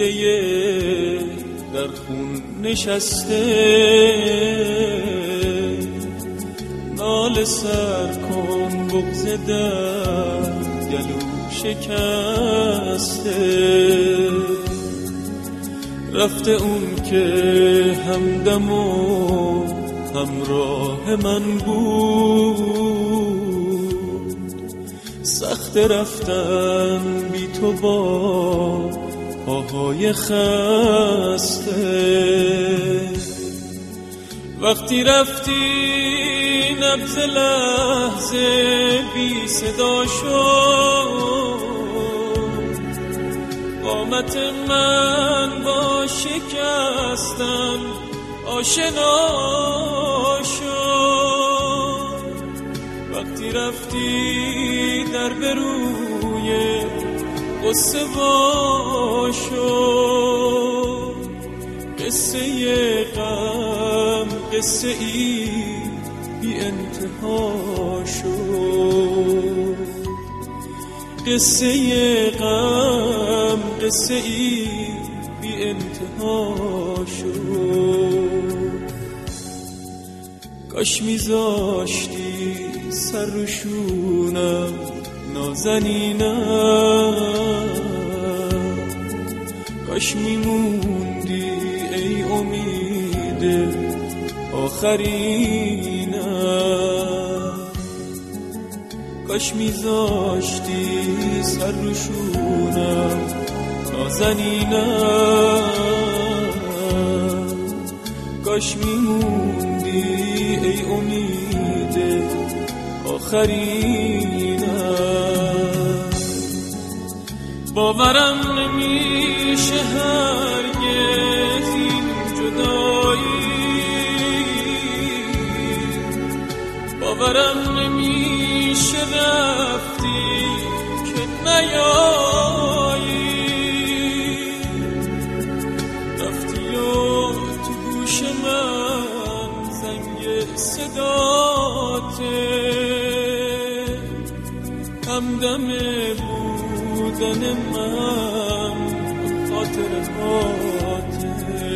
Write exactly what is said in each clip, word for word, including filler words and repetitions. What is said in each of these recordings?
دیده در خون نشسته، ناله سر کن بغض در گلو شکسته. رفته اون که همدم و همراه من بود، سخت رفتن بی تو با پاهای خسته. وقتی رفتی نبض لحظه بی صدا شد، قامت من با شکستن آشنا شد. وقتی رفتی در بروی قصه وا شد، قصه غم قصه ای بی انتها شد. قصه غم قصه ای بی انتها شد. کاش میذاشتی سر رو شونم نازنینم، کاش میموندی ای امید آخرینم، کاش میذاشتی سر رو شونم نازنینم، کاش میموندی ای امید آخرینم. باورم نمیشه هرگز این جدایی، باورم نمیشه رفتی که نیایی، رفتی و تو گوش من زنگ صداته، همدم بودن من خاطرهاته،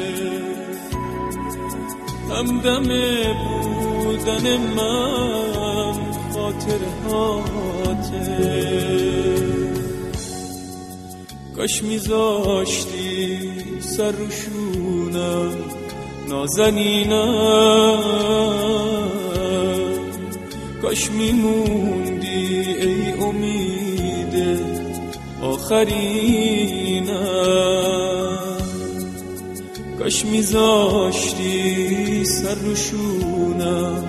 همدم بودن من خاطرهاته. کاش میذاشتی سر رو شونم نازنینم، کاش میموندی ای امید آخرینم، کاش میذاشتی سر رو شونم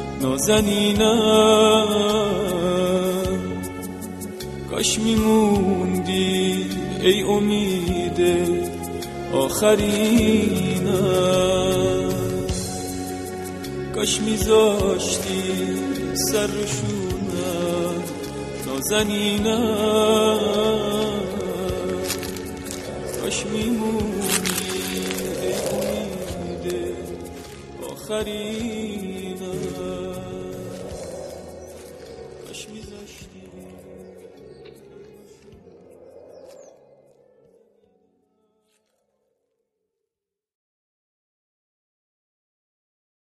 نازنینم، کاش میموندی ای امید آخرینم، کاش میذاشتی سر رو شونم نازنینم، کاش میموندی ای امید آخرینم.